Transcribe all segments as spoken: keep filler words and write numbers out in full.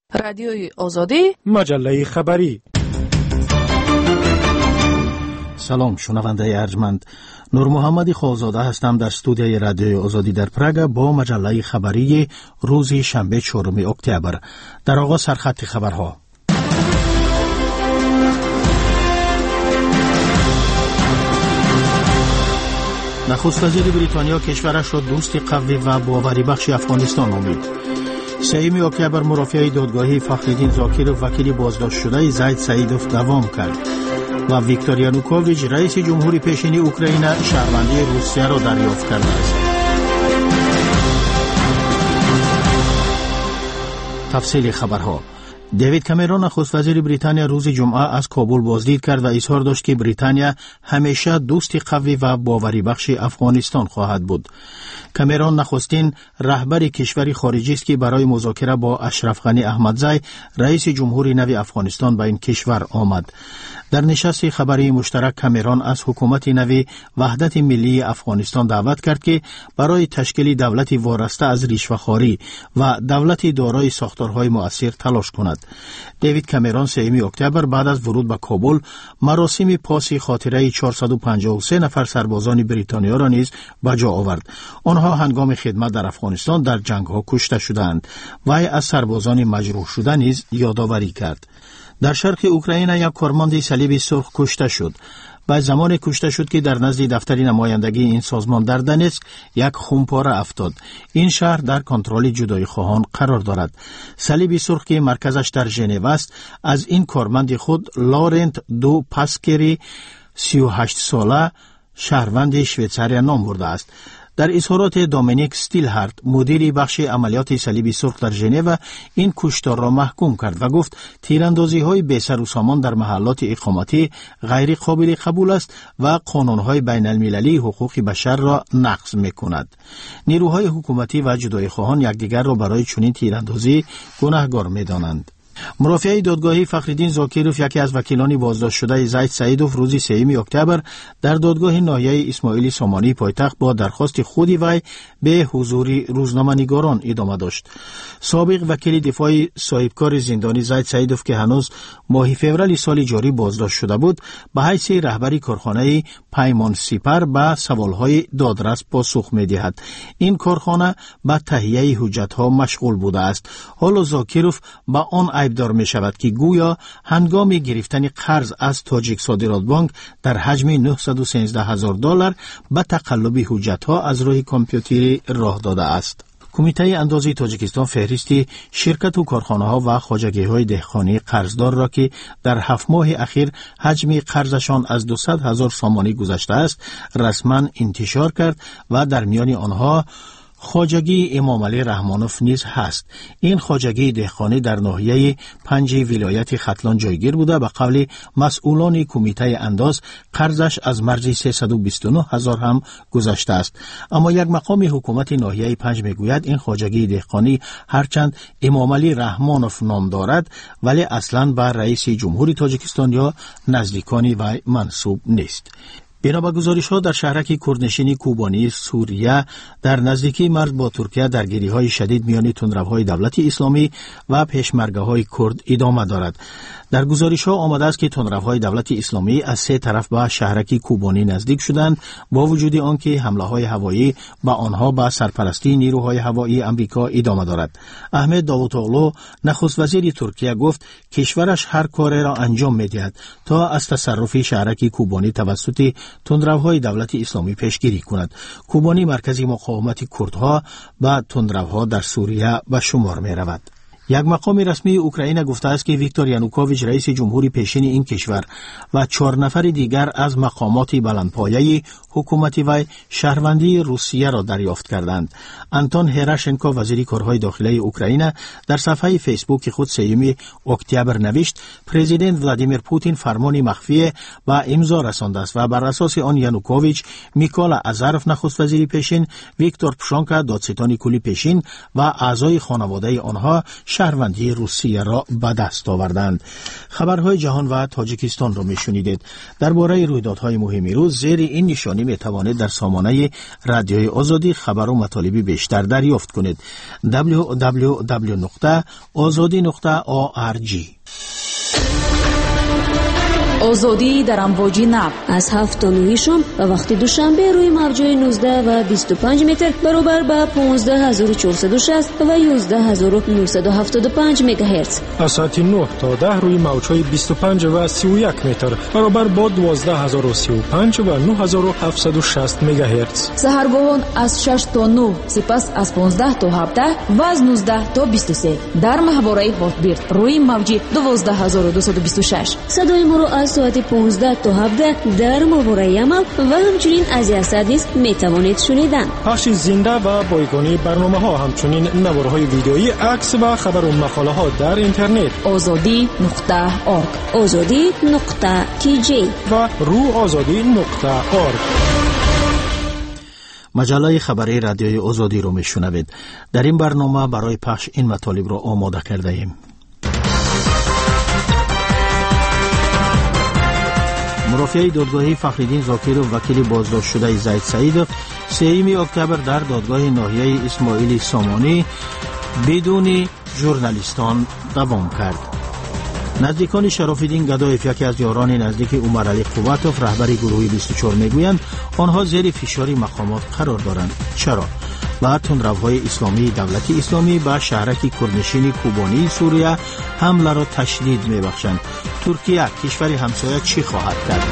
رادیوی آزادی، مجله خبری. سلام شنونده ارجمند، نور محمدی خالزاده هستم در استودیوی رادیوی آزادی در پراگ با مجله خبری روز شنبه چهارم اکتبر. در آغاز سرخط خبرها. نخست وزیر بریتانیا کشورش را دوست قوی و باوری بخش افغانستان نامید. سوم اکتبر مرافعه دادگاهی فخرالدین زاکیروف وکیل بازداشت شده زید سعیدوف دوام کرد و ویکتور یانوکوویچ رئیس جمهوری پیشین اوکراین شهروندی روسیه را دریافت کرده است. تفصیل خبرها. دیوید کامرون نخست وزیر بریتانیا روز جمعه از کابل بازدید کرد و اظهار داشت که بریتانیا همیشه دوست قوی و باوری بخش افغانستان خواهد بود. کامرون نخستین رهبر کشور خارجی است که برای مذاکره با اشرف غنی احمدزی رئیس جمهوری نو افغانستان به این کشور آمد. در نشست خبری مشترک کامرون از حکومت نو وحدت ملی افغانستان دعوت کرد که برای تشکیل دولتی وارسته از رشوه‌خواری و دولتی دارای ساختارهای مؤثر تلاش کند. دیوید کامرون سوم اکتبر بعد از ورود به کابل مراسم پاسی خاطره چهارصد و پنجاه و سه نفر سربازان بریتانیا را نیز به جا آورد. آنها هنگام خدمت در افغانستان در جنگ‌ها کشته شدند. وی از سربازان مجروح شده نیز یادآوری کرد. در شرق اوکراین یک کارمند صلیب سرخ کشته شد. بعد زمان کشته شد که در نزد دفتر نمایندگی این سازمان در دنسک یک خونپاره افتاد. این شهر در کنترل جدایی خواهان قرار دارد. صلیب سرخ که مرکزش در ژنو است از این کارمند خود لارنت دو پاسکری سی و هشت ساله شهروند شویتزاریا نام برده است. در اظهارات دومینیک ستیلهارت مدیر بخش عملیات صلیب سرخ در ژنو این کشتار را محکوم کرد و گفت تیراندازی‌های بی‌سر و سامان در محلات اقامتی غیر قابل قبول است و قانون‌های بین‌المللی حقوق بشر را نقض می‌کند. نیروهای حکومتی و جدایی خواهان یکدیگر را برای چنین تیراندازی گناهکار می‌دانند. مرافعه دادگاهی فخرالدین زاکیروف یکی از وکیلان بازداشت شده زید سعیدوف روز سوم اکتبر در دادگاه ناحیه اسماعیلی سامانی پایتخت با درخواست خودی وی به حضور روزنامه‌نگاران ادامه داشت. سابق وکیل دفاع صاحبکار زندانی زید سعیدوف که هنوز ماه فوریه سال جاری بازداشت شده بود به حیث رهبری کارخانه پیمان سپر به سوالهای دادرس پاسخ می‌دهد. این کارخانه به تهیه حجت‌ها مشغول بوده است. حالا زاکیروف با آن دار می شود که گویا هنگام گرفتن قرض از تاجیک صادرات بانک در حجم نهصد و سیزده هزار دلار به تقلب حجت‌ها از راه کامپیوتری راه داده است. کمیته اندازی تاجیکستان فهرستی شرکت و کارخانه‌ها و خواجگی‌های دهقانی قرضدار را که در هفت ماه اخیر حجم قرضشان از دویست هزار سامانی گذشته است رسما انتشار کرد و در میان آنها خواجگی امام علی رحمانوف نیز هست. این خواجگی دهقانی در ناحیه پنج ولایت ختلان جایگیر بوده. به قول مسئولان کمیته انداز قرضش از مرز سیصد و بیست و نه هزار هم گذشته است. اما یک مقام حکومت ناحیه پنج میگوید این خواجگی دهقانی هرچند امام علی رحمانوف نام دارد ولی اصلاً به رئیس جمهوری تاجیکستان یا نزدیکانی وی منسوب نیست. بنا به گزارش‌ها در شهرک کردنشینی کوبانی سوریه در نزدیکی مرز با ترکیه درگیری‌های شدید میان تندروهای دولت اسلامی و پشمرگه‌های کرد ادامه دارد. در گزارش‌ها آمده است که تندروهای دولت اسلامی از سه طرف به شهرک کوبانی نزدیک شدند با وجود آنکه حمله‌های هوایی به آنها به سرپرستی نیروهای هوایی آمریکا ادامه دارد. احمد داوطاغلو نخست وزیر ترکیه گفت کشورش هر کاری را انجام می‌دهد تا از تصرف شهرک کوبانی توسط تندروهای دولت اسلامی پیشگیری کند. کوبانی مرکزی مقاومت کردها و تندروها در سوریه به شمار می رود. یک مقام رسمی اوکراین گفته است که ویکتور یانوکوویچ رئیس جمهوری پیشین این کشور و چهار نفر دیگر از مقامات بلندپایه حکومت وی شهروندی روسیه را دریافت کردند. آنتون هراشنکو وزیر کارهای داخلی اوکراین در صفحه فیسبوک خود سوم اکتبر نوشت پرزیدنت ولادیمیر پوتین فرمانی مخفی و امضا رسانده است و بر اساس آن یانوکوویچ، میکالا ازاروف نخست وزیر پیشین، ویکتور پشانکا دادستان کلی پیشین و اعضای خانواده آنها شهروندی روسیه را به دست آوردند. خبرهای جهان و تاجیکستان را میشنیدید. درباره رویدادهای مهم روز زیر این نشانی میتوانید در سامانه رادیوی آزادی خبر و مطالب بیشتر دریافت کنید. دبلیو دبلیو دبلیو نقطه آزادی نقطه آ ار جی. آزادی در امواج نب از هفت تا نه شام و وقت دوشنبه روی موج‌های نوزده و بیست و پنج متر برابر با پانزده هزار و چهارصد و شصت و یازده هزار و نهصد و هفتاد و پنج مگاهرتز. از ساعت نه تا ده روی موج‌های بیست و پنج و سی و یک متر برابر با دوازده هزار و سی و پنج و نه هزار و هفتصد و شصت مگاهرتز. سحرگاهان از شش تا نه، سپس از پانزده تا هفده و از نوزده تا بیست و سه در ماهواره هاتبیرد روی موج دوازده هزار و دویست و بیست و شش. صدای ما را از ساعت پانزده تا هفده در ماهواره عمل و همچنین از یاسد نیز میتوانید شنیدن. پخش زنده و بایگانی برنامه ها، همچنین نوارهای ویدئویی، عکس و خبر و مقاله ها در اینترنت آزادی نقطه اورگ، آزادی نقطه تی جی و رو آزادی نقطه اورگ. مجله خبری رادیوی آزادی رو میشنوید. در این برنامه برای پخش این مطالب را آماده کرده ایم. مرافعه دادگاهی فخرالدین زاکرov وکیل بازداشت شده زید سعیدوف سوم اکتبر در دادگاه ناحیه اسماعیلی سامانی بدون ژورنالیستان دوام کرد. نزدیکان شرافالدین گدایف، یکی از یاران نزدیک عمر علی قوتوف رهبر گروه بیست و چهار، میگویند آنها زیر فشار مقامات قرار دارند. چرا؟ بعد تندروهای اسلامی دولت اسلامی به شهرک کردنشین کوبانی سوریه حمله را تشدید میبخشند. ترکیه کشور همسایه چی خواهد کرد؟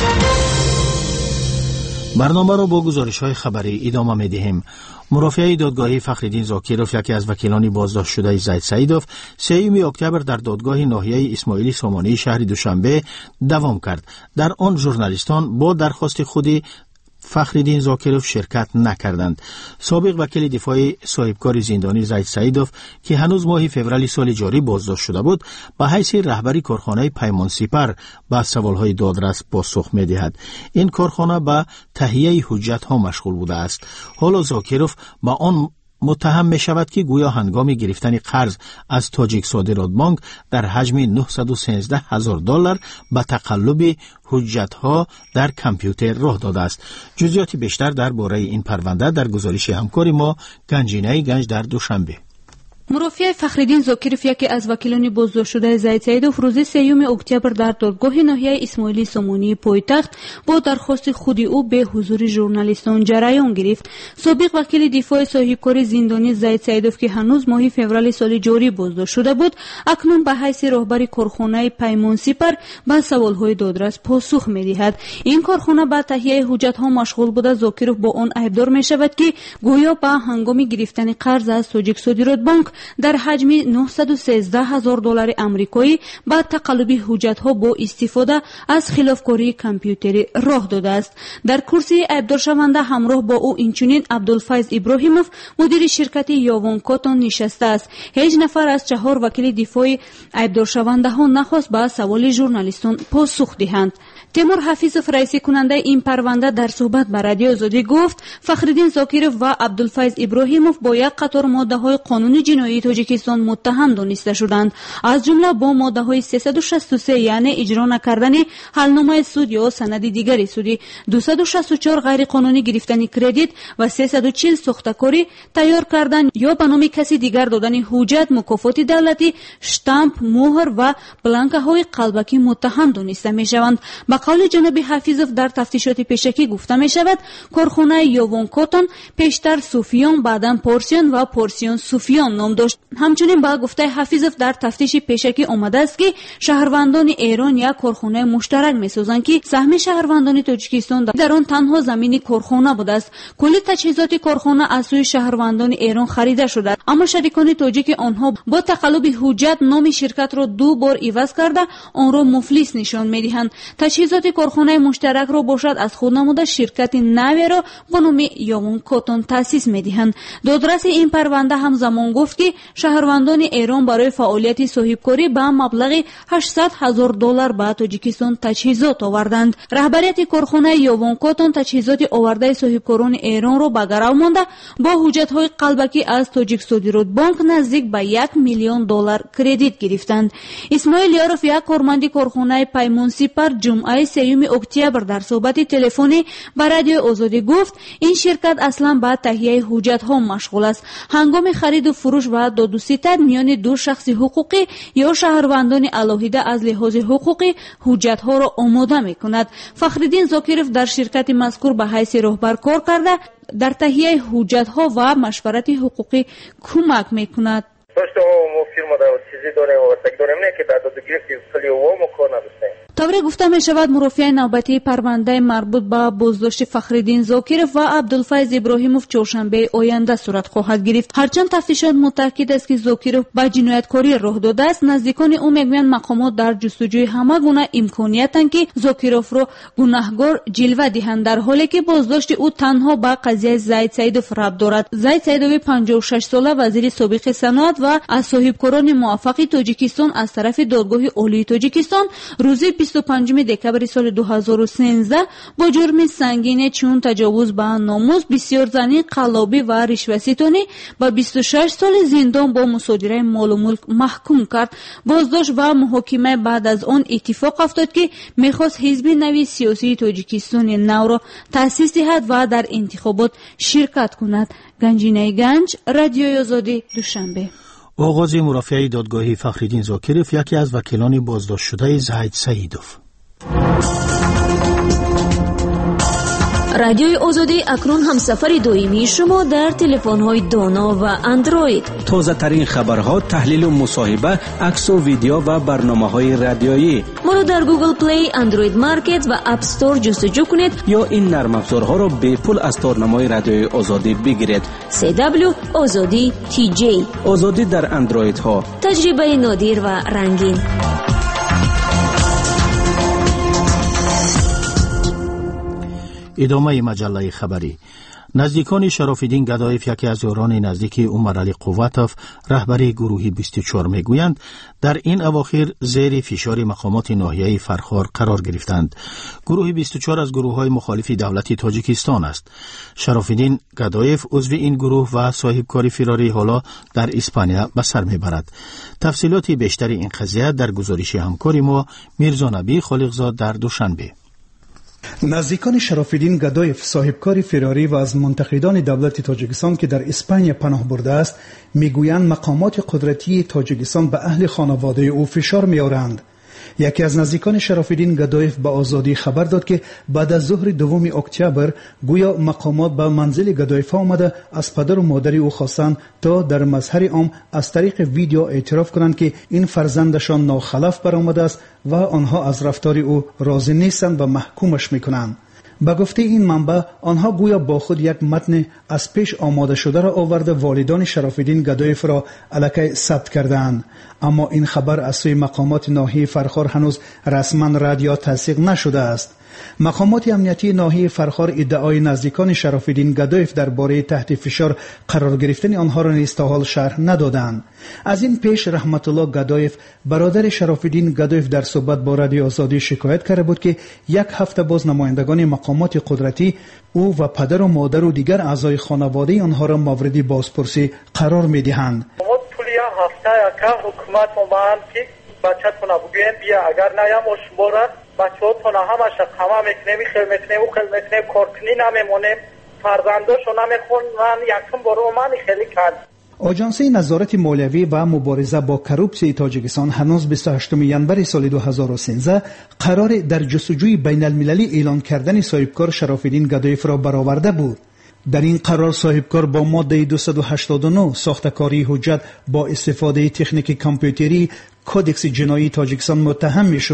برنامه را با گزارش‌های خبری ادامه می‌دهیم. مرافعه دادگاهی فخرالدین زاکرov، یکی از وکیلان بازداشت شده زید سعیدوف، سوم اکتبر در دادگاه ناحیه اسماعیلی سامانی شهر دوشنبه دوام کرد. در آن ژورنالیستان با درخواست خودی فخرالدین زاکرov شرکت نکردند. سابق وکیل دفاع صاحبکار زندانی زید سعیدوف که هنوز ماه فوریه سال جاری بازداشت شده بود، به حیث رهبری کارخانه پیمان سپر به سوالهای دادرس پاسخ می‌دهد. این کارخانه به تهیه حجت ها مشغول بوده است. حالا زاکرov با آن متهم می شود که گویا هنگام گرفتن قرض از تاجیک صادرات بانک در حجم نهصد و سیزده هزار دلار به تقلب حجت ها در کامپیوتر راه داده است. جزئیات بیشتر درباره این پرونده در گزارش همکار ما گنجینه گنج در دوشنبه. مرافع فخرالدین زاکرov، یکی از وکیلان بازداشت شده زید سعیدوف، روز سوم اکتبر در دادگاه ناحیه اسماعیلی سامانی پایتخت با درخواست خودی او به حضور ژورنالیستان جریان گرفت. سابق وکیل دفاع صاحبکار زندانی زید سعیدوف که هنوز ماه فوریه سال جاری بازداشت شده بود، اکنون به حیث رهبر کارخانه پیمان سپر به سوالهای دادرس پاسخ می‌دهد. این کارخانه به تهیه حجت‌ها مشغول بوده. زاکرov با آن عیبدار می‌شود که گویا به هنگام گرفتن قرض از تاجیک صادرات بانک در حجم نهصد و سیزده هزار دلار آمریکایی با تقلب حجت‌ها با استفاده از خلافکاری کامپیوتری راه داده است. در کرسی عیبدار شونده همراه با او اینچنین عبدالفیض ابراهیموف مدیر شرکت یاوان کاتون نشسته است. هیچ نفر از چهار وکیل دفاع عیبدار شونده ها نخواست به سوال ژورنالیستان پاسخ دهند. تیمور حفیظوف رئیس کننده این پرونده در صحبت با رادیو آزادی گفت فخرالدین زاکرov و عبدالفیض ابراهیموف با یک قطار ماده های قانون جنایی تاجیکستان متهم دانسته شدند، از جمله با ماده های سیصد و شصت و سه یعنی اجرا نکردن حلنامه سود یا سند دیگری سودی، دویست و شصت و چهار غیر قانونی گرفتن کردیت و سیصد و چهل ساختکاری تیار کردن یا به نام کسی دیگر دادن حجت، مکافات دولتی، شتامپ، مهر و بلانکه های قلبکی متهم دانسته می شوند. به قول جناب حفیظوف در تفتیشات پیشکی گفته می شود کارخانه یاوان کاتون پیشتر سوفیان، بعداً پارسیان و پارسیان سوفیان نام داشت. همچنین با گفته حفیظوف در تفتیش پیشکی آمده است که شهروندان ایران یک کارخانه مشترک می‌سازند که سهم شهروندان تاجیکستان در آن تنها زمین کارخانه بوده است. کل تجهیزات کارخانه از سوی شهروندان ایران خریده شده، اما شریکان تاجیک آنها با تقلب حجت نام شرکت را دو بار عوض کرده آن را مفلس نشان می‌دهند. تجهیزات تجهیزات کارخانه مشترک را باشد از خود نموده شرکت نوی را با نام یاون کاتون تأسیس می‌دهند. دادرس این پرونده همزمان گفت که شهروندان ایران برای فعالیت صاحبکاری به مبلغ هشتصد هزار دلار به تاجیکستان تجهیزات آوردند. رهبریت کارخانه یاون کاتون تجهیزات آورده صاحبکاران ایران را به گرو مانده با حجت‌های قلبکی از تاجیک صادرات بانک نزدیک به یک میلیون دلار کردیت گرفتند. اسماعیل یاروف یک کارمند کارخانه پیمان سپر جمعه سیوم اکتبر در صحبت تلفنی با رادیو آزادی گفت این شرکت اصلا به تهیه حجت‌ها مشغول است. هنگام خرید و فروش و داد و ستد میان دو شخص حقوقی یا شهروندان علاهیده از لحاظ حقوقی حجت‌ها را آماده می‌کند. فخرالدین زاکرов در شرکت مذکور به حیث راهبر کار کرده در تهیه حجت‌ها و مشورت حقوقی کمک می‌کند. طوری گفته می شود مرافع نوبتی پرونده مربوط به بازداشت فخرالدین زاکرов و عبدالفیض ابراهیموف چهارشنبه آینده صورت خواهد گرفت. هرچند تفتیشات متأکد است که زاکرov به جنایتکاری راه داده است، نزدیکان او میگویند مقامات در جستجوی همه گونه امکانیتند که زاکرov را گناهکار جلوه دهند، در حالی که بازداشت او تنها به قضیه زید سیدوف ربط دارد. زید سیدوف پنجاه و شش ساله وزیر سابق صنعت و از صاحبکاران موفق تاجیکستان از طرف دادگاه عالی تاجیکستان روز بیست و پنجم دکبر سال دو هزار و سیزده با جرم سنگین چون تجاوز به ناموس، بسیارزنی، قلابی و رشوه‌ستانی با بیست و شش سال زندان با مصادره مال و ملک محکوم کرد. بازداشت و محاکمه بعد از آن اتفاق افتاد که میخواست حزب نوی سیاسی تاجیکستان نو را تأسیس دهد و در انتخابات شرکت کند. گنجینه گنج، رادیوی آزادی، دوشنبه. آغاز مرافعه دادگاهی فخرالدین زاکرov یکی از وکیلان بازداشت شده زید سیدوف. رادیوی آزادی اکنون هم سفر دائمی شما در تلفن‌های دانا و اندروید. تازه ترین خبرها، تحلیل و مصاحبه، عکس و ویدیو و برنامه‌های رادیویی. ما را در گوگل پلی، اندروید مارکت و اپ استور جستجو کنید یا این نرم افزارها را به پول از تارنمای رادیوی آزادی بگیرید. سی دبلیو آزادی تی جی. آزادی در اندروید ها. تجربه نادر و رنگین. ادامه مجله خبری. نزدیکان شرافالدین گدایف، یکی از یاران نزدیک عمر علی قوتوف، رهبری گروه بیست و چهار، میگویند در این اواخر زیر فشار مقامات ناحیه فرخار قرار گرفتند. گروه بیست و چهار از گروه‌های مخالف دولت تاجیکستان است. شرافالدین گدایف عضو این گروه و صاحبکار فراری حالا در اسپانیا به سر میبرد. تفصیلات بیشتر این قضیه در گزارش همکار ما میرزا نبی خالقزاد در دوشنبه. نزدیکان شرافالدین گدایف، صاحبکار فراری و از منتقدان دولت تاجیکستان که در اسپانیا پناه برده است، میگویند مقامات قدرتی تاجیکستان به اهل خانواده او فشار میآورند. یکی از نزدیکان شرافالدین گدایف به آزادی خبر داد که بعد از ظهر دوم اکتبر گویا مقامات به منزل گدایف آمده از پدر و مادر او خواستند تا در مظهر عام از طریق ویدیو اعتراف کنند که این فرزندشان ناخلف برآمده است و آنها از رفتار او راضی نیستند و محکومش میکنند. به گفته این منبع، آنها گویا با خود یک متن از پیش آماده شده را آورده والدان شرافالدین گدایف را الکی ثبت کردند. اما این خبر از سوی مقامات ناحیه فرخار هنوز رسما رد یا تصدیق نشده است. مقامات امنیتی ناحیه فرخار ادعای نزدیکان شرافالدین گدایف درباره تحت فشار قرار گرفتن آنها را نیز تا حال شرح ندادند. از این پیش رحمت الله گدایف، برادر شرافالدین گدایف، در صحبت با رادیو آزادی شکایت کرده بود که یک هفته باز نمایندگان مقامات قدرتی او و پدر و مادر و دیگر اعضای خانواده آنها را مورد بازپرسی قرار می‌دهند. هفته که حکومت اومد که بچه‌تون بگوین بیا، اگر نیام اشبارت بچه‌تون همش قما میکنه، میخل میکنه، او خل میکنه، کارکنی نمیمونه، فرزنداشو نمیخونن، یکم برو من خیلی کرد. آژانس نظارت مالیوی و مبارزه با کروپسی تاجیکستان هنوز بیست و هشتم ژانویه سال دو هزار و سیزده قرار در جستجوی بین المللی اعلان کردن صاحبکار شرافالدین گدایف را برآورده بود. در این قرار صاحبکار با ماده دویست و هشتاد و نه ساختکاری حجت با استفاده تکنیک کامپیوتری کودکس جنایی تاجیکستان متهم می شد.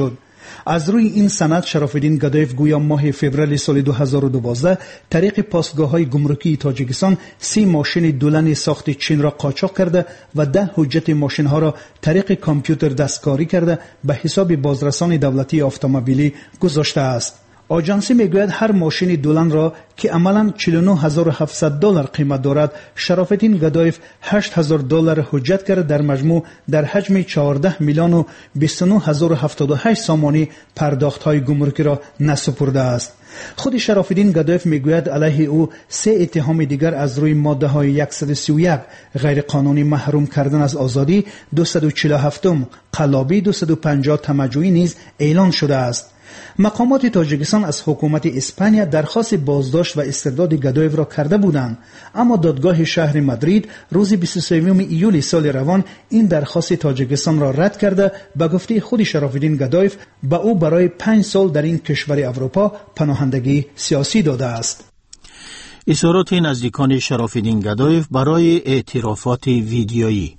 از روی این سند شرافالدین گدایف گویا ماه فوریه سال دو هزار و دوازده طریق پاسگاه‌های گمرکی تاجیکستان سی ماشین دولن ساخت چین را قاچاق کرده و ده حجت ماشین‌ها را طریق کامپیوتر دستکاری کرده به حساب بازرسان دولتی اتومبیلی گذاشته است. آژانسی میگوید هر ماشین دولن را که عملاً چهل و نه هزار و هفتصد دلار قیمت دارد شرافالدین گدایف هشت هزار دلار حجت کرده در مجموع در حجم چهارده میلیون و بیست و نه هزار و هفتاد و هشت سامانی پرداخت‌های گمرکی را نسپرده است. خود شرافالدین گدایف میگوید علیه او سه اتهام دیگر از روی ماده های صد و سی و یک غیر قانونی محروم کردن از آزادی، دویست و چهل و هفت قلابی، دویست و پنجاه تمجوی نیز اعلان شده است. مقامات تاجیکستان از حکومت اسپانیا درخواست بازداشت و استرداد گدایف را کرده بودند، اما دادگاه شهر مادرید روز بیست و سوم ایول سال روان این درخواست تاجیکستان را رد کرده به گفته خود شرافالدین گدایف به او برای پنج سال در این کشور اروپا پناهندگی سیاسی داده است. اظهارات نزدیکان شرافالدین گدایف برای اعترافات ویدیویی.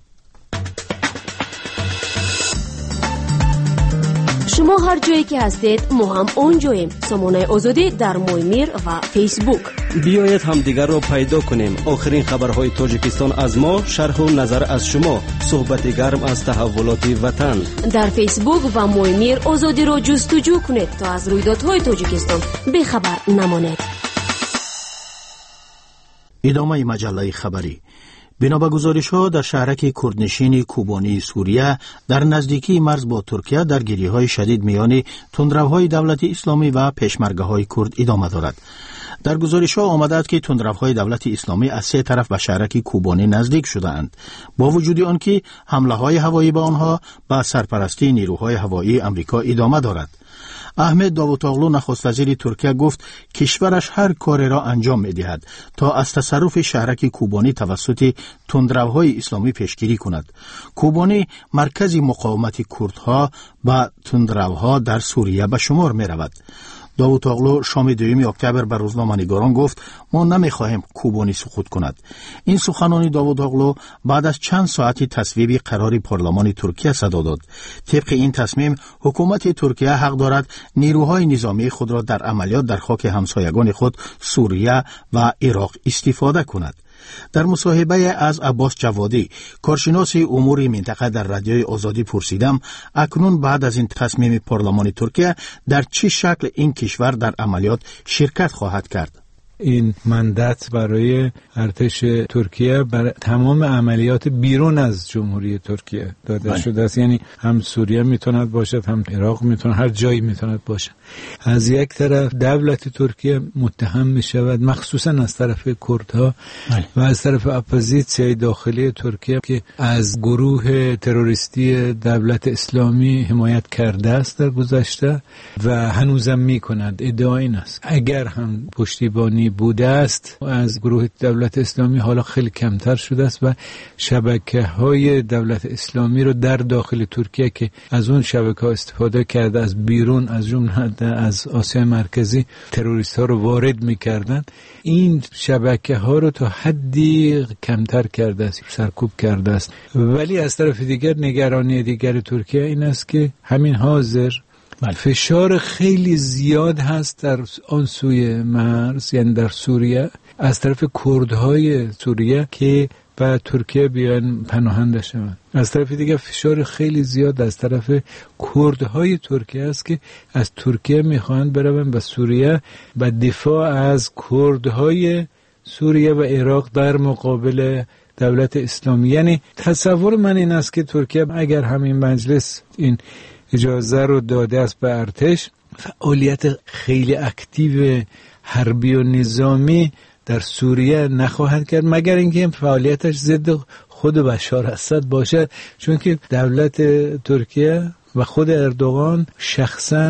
شما هر جایی که هستید ما هم اونجاییم. سامانه آزادی در مویمیر و فیسبوک. بیایید هم دیگر را پیدا کنیم. آخرین خبرهای تاجیکستان از ما، شرح و نظر از شما، صحبت گرم از تحولات وطن. در فیسبوک و مویمیر آزادی را جستجو کنید تا از رویدادهای تاجیکستان بیخبر نمانید. ادامه مجله خبری. بنا به گزارش‌ها در شهرک کردنشین کوبانی سوریه در نزدیکی مرز با ترکیه درگیری‌های شدید میان تندروهای دولت اسلامی و پشمرگه‌های کرد ادامه دارد. در گزارش‌ها آمده است که تندروهای دولت اسلامی از سه طرف به شهرک کوبانی نزدیک شده‌اند، با وجود آنکه حمله‌های هوایی به آنها به سرپرستی نیروهای هوایی آمریکا ادامه دارد. احمد داوطاغلو نخست وزیر ترکیه گفت کشورش هر کاری را انجام می‌دهد تا از تصرف شهرک کوبانی توسط تندروهای اسلامی پیشگیری کند. کوبانی مرکز مقاومت کردها با تندروها در سوریه به شمار می‌رود. داوطاغلو شام دوم اکتبر به روزنامه‌نگاران گفت ما نمی‌خواهیم کوبانی سقوط کند. این سخنان داوطاغلو بعد از چند ساعتی تصویب قرار پارلمان ترکیه صدا داد. طبق این تصمیم حکومت ترکیه حق دارد نیروهای نظامی خود را در عملیات در خاک همسایگان خود سوریه و عراق استفاده کند. در مصاحبه از عباس جوادی کارشناس امور منطقه در رادیوی آزادی پرسیدم اکنون بعد از این تصمیم پارلمان ترکیه در چه شکل این کشور در عملیات شرکت خواهد کرد؟ این مندت برای ارتش ترکیه برای تمام عملیات بیرون از جمهوری ترکیه داده بله. شده است. یعنی هم سوریه میتوند باشد، هم عراق میتوند، هر جایی میتوند باشد. از یک طرف دولت ترکیه متهم میشود مخصوصا از طرف کردها بله. و از طرف اپوزیسیون داخلی ترکیه که از گروه تروریستی دولت اسلامی حمایت کرده است در گذشته و هنوزم میکند. ادعا این است اگر هم پشتیبانی بوده است از گروه دولت اسلامی حالا خیلی کمتر شده است و شبکه‌های دولت اسلامی رو در داخل ترکیه که از اون شبکه‌ها استفاده کرده از بیرون از جمله از آسیا مرکزی تروریست‌ها رو وارد می‌کردند، این شبکه‌ها رو تا حدی کمتر کرده است، سرکوب کرده است. ولی از طرف دیگر نگرانی دیگر ترکیه این است که همین حاضر فشار خیلی زیاد هست در آن سوی مرز، یعنی در سوریه، از طرف کردهای سوریه که به ترکیه بیان پناهنده شوند. از طرف دیگه فشار خیلی زیاد از طرف کردهای ترکیه است که از ترکیه میخواهند بروند به سوریه به دفاع از کردهای سوریه و عراق در مقابل دولت اسلامی. یعنی تصور من این است که ترکیه اگر همین مجلس این اجازه رو داده است به ارتش، فعالیت خیلی اکتیو حربی و نظامی در سوریه نخواهد کرد مگر اینکه این فعالیتش ضد خود بشار اسد باشه، چون که دولت ترکیه و خود اردوغان شخصا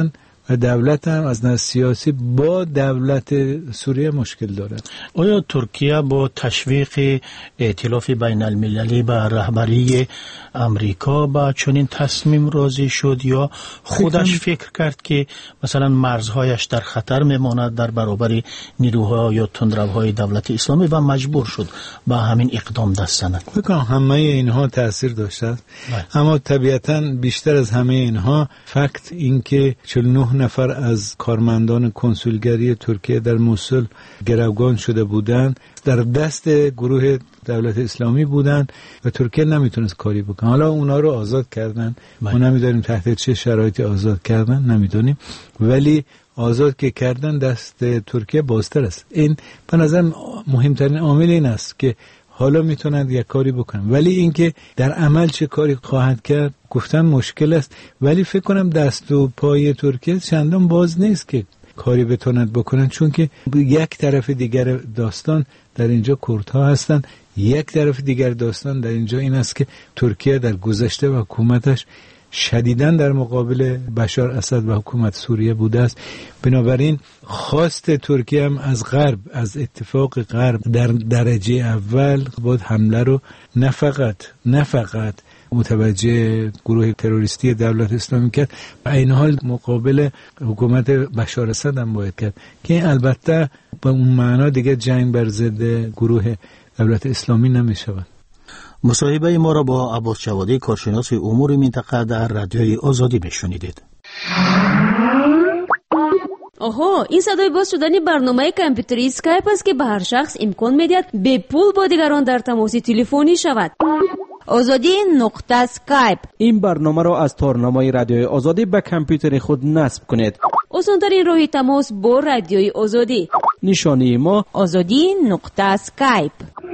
و دولت هم از نظر سیاسی با دولت سوریه مشکل داره. آیا ترکیه با تشویق ائتلاف بین المللی به رهبری امریکا با چنین تصمیم راضی شد یا خودش فکر کرد که مثلا مرزهایش در خطر میماند در برابر نیروها یا تندروهای دولت اسلامی و مجبور شد با همین اقدام دست زند؟ فکر کنم همه اینها تاثیر داشته، اما طبیعتاً بیشتر از همه اینها فقط اینکه چهل و نه نفر از کارمندان کنسولگری ترکیه در موسول گروگان شده بودند در دست گروه دولت اسلامی بودند و ترکیه نمیتونست کاری بکنه. حالا اونا رو آزاد کردن، ما نمیدونیم تحت چه شرایطی آزاد کردن، نمیدونیم، ولی آزاد که کردن دست ترکیه بازتر است. این به نظر مهمترین عامل این است که حالا میتونند یک کاری بکنن، ولی اینکه در عمل چه کاری خواهد کرد گفتن مشکل است. ولی فکر کنم دست و پای ترکیه چندان باز نیست که کاری بتونند بکنن، چون که یک طرف دیگر داستان در اینجا کردها هستند، یک طرف دیگر داستان در اینجا این است که ترکیه در گذشته و حکومتش شدیداً در مقابل بشار اسد و حکومت سوریه بوده است. بنابراین خواست ترکیه هم از غرب، از اتفاق غرب در درجه اول باید حمله رو نه فقط نه فقط متوجه گروه تروریستی دولت اسلامی کرد، و این حال مقابل حکومت بشار اسد هم باید کرد که البته به اون معنا دیگه جنگ بر ضد گروه دولت اسلامی نمی شود. مصاحبه ما را با عباس جوادی کارشناس امور منطقه در رادیوی آزادی بشنیدید. آها، این صدای باز شدن برنامه کامپیوتری اسکایپ است که به هر شخص امکان می‌دهد به پول با دیگران در تماس تلفنی شود. آزادی نقطه اسکایپ. این برنامه را از تارنمای رادیوی آزادی به کامپیوتر خود نصب کنید. آسان‌ترین راه تماس با رادیوی آزادی. نشانی ما آزادی نقطه اسکایپ.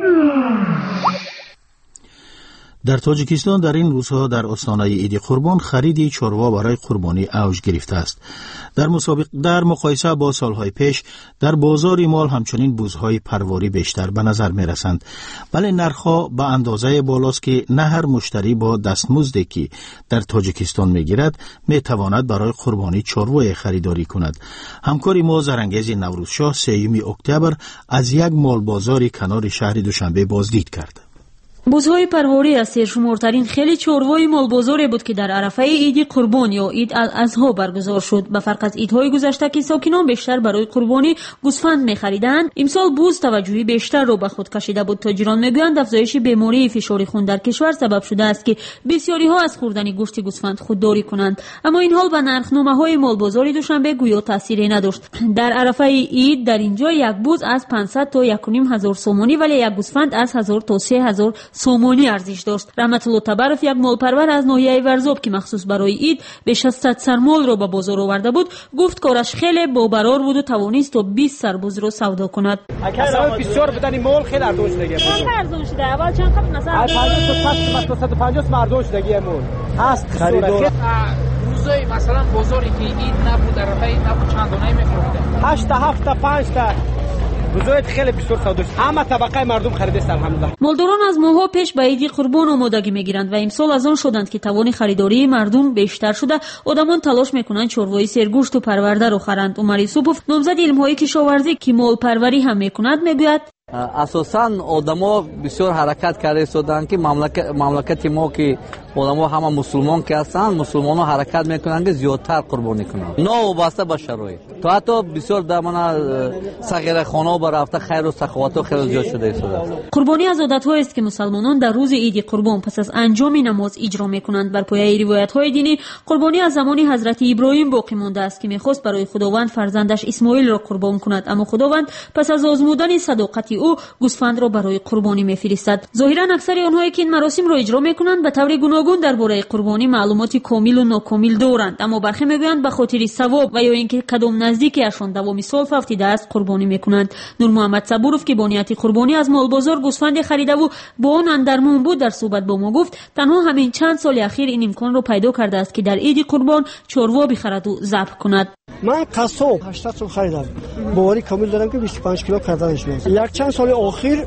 در تاجیکستان در این روزها در آستانه عید قربان خرید چاروا برای قربانی اوج گرفته است. در مسابق در مقایسه با سالهای پیش در بازار مال همچنین بوزهای پرواری بیشتر به نظر می رسند، ولی نرخ‌ها به اندازه بالاست که نه هر مشتری با دستمزدی که در تاجیکستان می گیرد می تواند برای قربانی چاروای خریداری کند. همکاری ما زرانگیز نوروزشاه سیوم اکتبر از یک مال بازاری کنار شهر دوشنبه بازدید کرد. بوزهای پرواری از سرشمارترین خیلی چاروای مالبازاری بود که در عرفه عید قربان یا عید الاضحی برگزار شد. به فرق از عیدهای گذشته که ساکنان بیشتر برای قربانی گوسفند می‌خریدند، امسال بوز توجهی بیشتر رو به خود کشیده بود. تاجران میگویند افزایش بیماری فشار خون در کشور سبب شده است که بسیاری‌ها از خوردن گوشت گوسفند خودداری کنند، اما این حال به نرخنامه‌های مالبازاری دوشنبه گویا تأثیری نداشت. در عرفه عید در اینجا یک بوز از پانصد تا یک و نیم هزار سومانی، ولی یک گوسفند از هزار تا سه هزار سومانی ارزش داشت. رحمت الله تبرف یک مالپرور از ناحیه ورزاب که مخصوص برای عید بیش از صد سرمال را به بازار آورده بود، گفت کارش خیلی باورار بود و توانست تا بیست سربوز را سودا کند. اصلا بسیار بدن مال خیلی ارزون شده. چند ارزون شده؟ اول چند قد مثلا پنجاه تا صد و پنجاه مردم شده مال. هست خریدار روزای مثلا بازاری که عید نبود در عید نبود چندانه می‌فروخته. هشت تا هفت تا پنج تا بزرگ خیلی بسیار سودا شد. همه طبقه مردم خریده الحمدلله. مالداران از ماه‌ها پیش به عید قربان آمادگی میگیرند و امسال از آن شدند که توان خریداری مردم بیشتر شده. آدمان تلاش میکنند چاروای سرگوشت و پرورده رو خرند. عمر یوسفوف نامزد علم‌های کشاورزی که مال پروری هم میکند میگوید اساساً آدما بسیار حرکت کرده شدند که مملکت مملکت ما که آدما همه مسلمان که هستند، مسلمان‌ها حرکت میکنند که زیادتر قربانی کنند، نه وابسته به شرایط. تا حتی بسیار دمنا صغیر خانه برافته خیر و سخاوت خیلی زیاد شده شده. قربانی از عادت‌هایی است که مسلمانان در روز عید قربان پس از انجام نماز اجرا میکنند. بر پایه روایت‌های دینی قربانی از زمان حضرت ابراهیم باقی مانده است که میخواست برای خداوند فرزندش اسماعیل را قربان کند، اما خداوند پس از آزمودن صداقت او گوسفند را برای قربانی میفرستد. ظاهرا اکثر آنهایی که این مراسم را اجرا میکنند به طور گوناگون درباره قربانی معلومات کامل و ناکامل دارند، اما برخی میگویند به خاطر ثواب و یا اینکه کدام نزدیکیشان دوام سال فوتیده است قربانی میکنند. نور محمد صبورов که با نیت قربانی از مال بازار گوسفند خریده و با آن اندرمون بود در صحبت با ما گفت تنها همین چند سال اخیر این امکان را پیدا کرده است که در عید قربان چاروا بخرد و ذبح کند. من قصاب هشتاد سال خریدم، باوری کامل دارم که بیست و پنج کیلو کردنش میاد. یک چند سال اخیر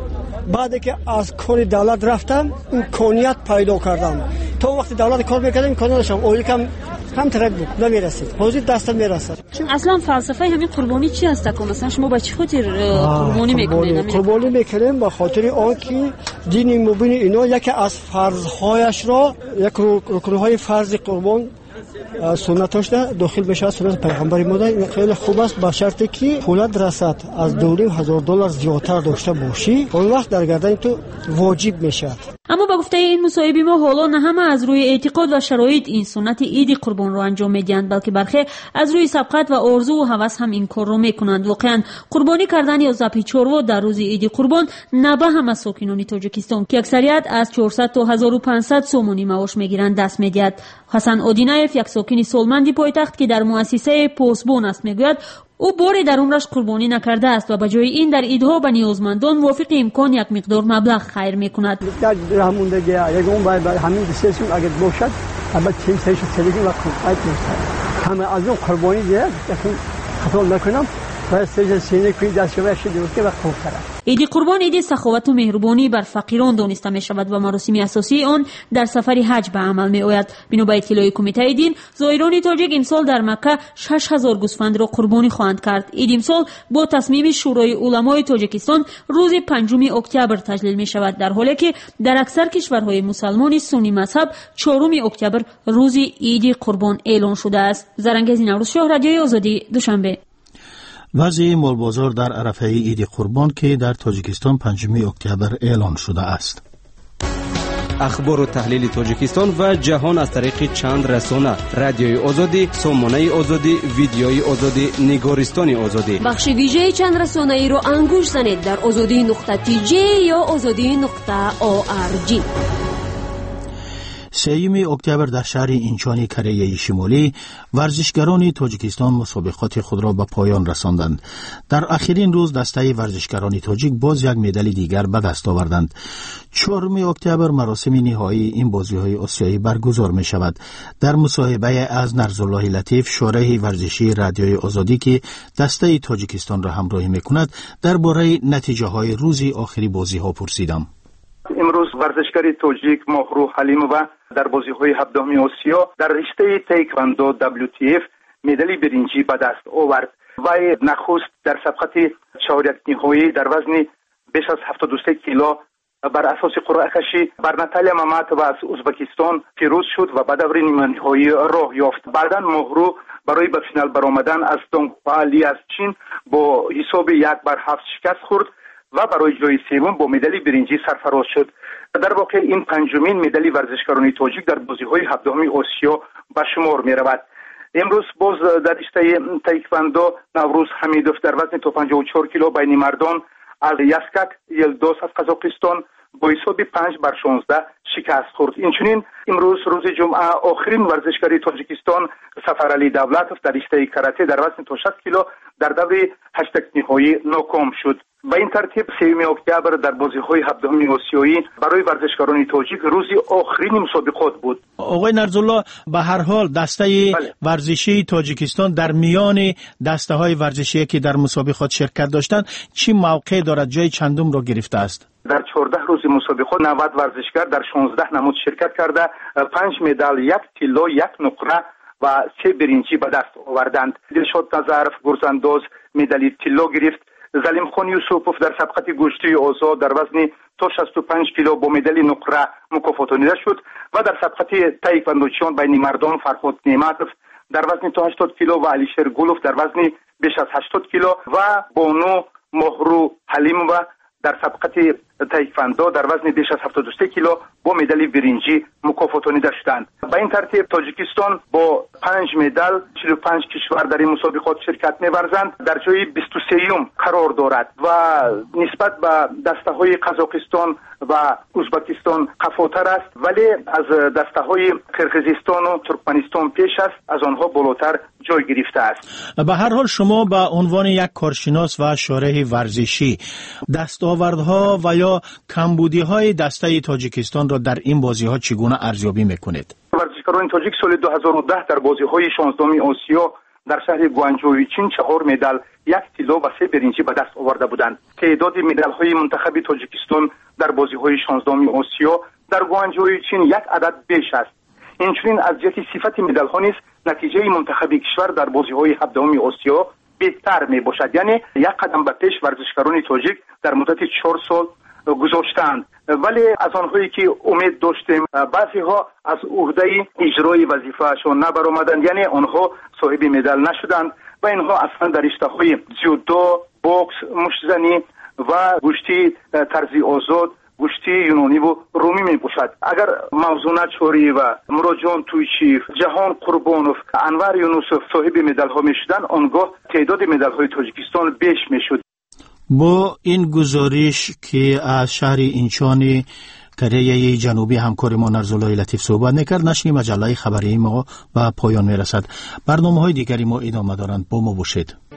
بعد که از کار دولت رفتم امکانیت پیدا کردم. تا وقتی دولت کار میکردم امکانیت داشتم، اولی کم هم ترک بود نمیرسید، حاضر دستم میرسد. چون اصلا فلسفه همین قربانی چی هست که مثلا شما با چی خاطر قربانی میکنید؟ قربانی میکنیم به خاطر آنکه دین مبین اینا یکی از فرضهایش را، یک رکنهای فرض قربان سنتاش داخل بشه، سنت پیغمبر ما ده. خیلی خوب است به شرطی که پولت رسد از دو هزار دلار زیادتر داشته باشی، اون وقت در گردن تو واجب میشه. اما با گفته این مصاحبه ما حالا نه همه از روی اعتقاد و شرایط این سنت عید قربان رو انجام میدن، بلکه برخی از روی سبقت و آرزو و هوس هم این کار رو میکنند. واقعا قربانی کردن یا ذبح چروا در روز عید قربان نه هم از ساکنان تاجیکستان که اکثریت از چهارصد تا هزار و پانصد سومونی معاش میگیرند دست میدهد. حسن آدینایف یک ساکن سالمندی پایتخت که در مؤسسه پاسبون است میگوید او باری در عمرش قربانی نکرده است و به جای این در عیدها به نیازمندان موافق امکان یک مقدار مبلغ خیر میکند. در رحموندگی یکم باید همین دستشون اگر باشد البته چند سایش سلیقه و قوت میشه. همه از اون قربانی دیگه یکم خطا نکنم و سجده سینه کوی دستشویش دیگه و خوب کرد. عید قربان عید سخاوت و مهربانی بر فقیران دانسته می شود و مراسم اساسی آن در سفر حج به عمل می آید. بنا به اطلاع کمیته دین، زائران تاجیک امسال در مکه شش هزار گوسفند را قربانی خواهند کرد. عید امسال با تصمیم شورای علمای تاجیکستان روز پنجم اکتبر تجلیل می شود، در حالی که در اکثر کشورهای مسلمان سنی مذهب چهارم اکتبر روز عید قربان اعلان شده است. زرنگز نوروز شاه، رادیوی آزادی، دوشنبه. وضع مال بازار در عرفه عید قربان که در تاجیکستان پنجم اکتبر اعلان شده است. اخبار و تحلیل تاجیکستان و جهان از طریق چند رسانه: رادیوی آزادی، سامانه آزادی، ویدیوی آزادی، نگارستان آزادی. بخش ویژه چند رسانه ای رو انگوش زنید در آزادی نقطه تی جی یا آزادی نقطه او آر جی. سوم اکتبر در شهر اینچانی کره شمالی ورزشگران تاجیکستان مسابقات خود را به پایان رساندند. در آخرین روز دسته ورزشگران تاجیک باز یک مدال دیگر به دست آوردند. چهارم اکتبر مراسم نهایی این بازی‌های آسیایی برگزار می شود. در مصاحبه از نرزالله لطیف، شارح ورزشی رادیوی آزادی که دسته تاجیکستان را همراهی می کند، درباره نتیجه های روز آخری بازی ها پرسیدم. امروز ورزشکار تاجیک ماهرو حلیمووا در بازی‌های هفدهم آسیا در رشته تایکواندو دبلیو تی اف مدال برنجی به دست آورد. وی نخست در سبقت چهارک نهایی در وزن بیش از هفتاد و سه کیلو بر اساس قرعه کشی بر ناتالیا ماماتووا از ازبکستان پیروز شد و به دور نیمه نهایی راه یافت. بعداً ماهرو برای به فینال برآمدن از دونگ‌هوا لی از چین با حساب یک بر هفت شکست خورد و برای جای سوم با مدال برنجی سرفراز شد. در واقع این پنجمین مدال ورزشکاران تاجیک در بازی‌های هفدهم آسیا به شمار می‌رود. امروز باز در رشته تایکواندو نوروز حمیدوف در وزن تا پنجاه و چهار کیلو بین مردان از یاسکاک یلدوس از قزاقستان با حساب پنج بر شانزده شکست خورد. اینچنین امروز روز جمعه آخرین ورزشکار تاجیکستان سفرعلی دولتوف در رشته کاراته در وزن تا شصت کیلو در دور هشتگ نهایی ناکام شد. با این ترتیب سوم اکتبر در بازی‌های هفدهم آسیایی برای ورزشکاران تاجیک روز آخرین مسابقات بود. آقای نرزالله، به هر حال دسته بله. ورزشی تاجیکستان در میان دسته‌های ورزشی که در مسابقات شرکت داشتند چی موقع دارد؟ جای چندم را گرفته است؟ در چهارده روز مسابقات نود ورزشکار در شانزده نمود شرکت کرده، پنج مدال، یک طلا، یک نقره و سه برنجی به دست آوردند. دلشاد نظرف گرزانداز مدال طلا گرفت. زلیم خان یوسفوف در سبقت گوشتی آزاد در وزن تا شصت و پنج کیلو با مدال نقره مکافاتانیده شد و در سبقت تایکواندوچیان بین مردان فرهاد نعمتوف در وزن تا هشتاد کیلو و علیشیر گولوف در وزن بیش از هشتاد کیلو و بانو ماهرو حلیمووا در سبقت تایکواندو در وزن بیش از هفتاد و سه کیلو با مدال برنجی مکافاتانیده شدند. با این ترتیب تاجیکستان با پنج مدال چهل و پنج کشور در این مسابقات شرکت می‌ورزند در جای بیست و سوم قرار دارد و نسبت به دسته‌های قزاقستان و ازبکستان قفاتر است، ولی از دسته‌های قرقیزستان و ترکمنستان پیش است، از آنها بالاتر جای گرفته است. به هر حال شما به عنوان یک کارشناس و شارح ورزشی دستاوردها و یا کمبودی‌های دسته تاجیکستان را در این بازی‌ها چگونه ارزیابی می‌کنید؟ ورزشکاران تاجیک سال دو هزار و ده در بازی‌های شانزدهم آسیا در شهر گوانجوی چین چهار مدال، یک طلا و سه برنجی به دست آورده بودند. تعداد مدال های منتخب تاجیکستان در بازی های شانزدهم آسیا در گوانجوی چین یک عدد بیش است. اینچنین از جهت صفت مدال ها نیز نتیجه منتخب کشور در بازی های هفدهم آسیا بهتر می باشد. یعنی یک قدم به پیش ورزشکاران تاجیک در مدت چهار سال گذاشتند، ولی از آنهایی که امید داشتیم بعضی ها از عهده اجرای وظیفه‌شان نبرآمدند، یعنی آنها صاحب مدال نشدند و اینها اصلا در رشته‌های جودو، بوکس، مشت‌زنی و گشتی طرزی آزاد، گشتی یونانی و رومی می باشد. اگر موضوع نچوری و مراجعان تویچیف، جهان قربانوف، انور یونوسوف صاحب مدال ها می شدند، آنگاه تعداد مدال های تاجیکستان بیش می شد. با این گزارش که از شهر اینچان کره جنوبی همکار ما نرزالله لطیف صحبت نکرد، نشر مجله خبری ما به پایان می رسد. برنامه های دیگری ما ادامه دارند. با ما باشید.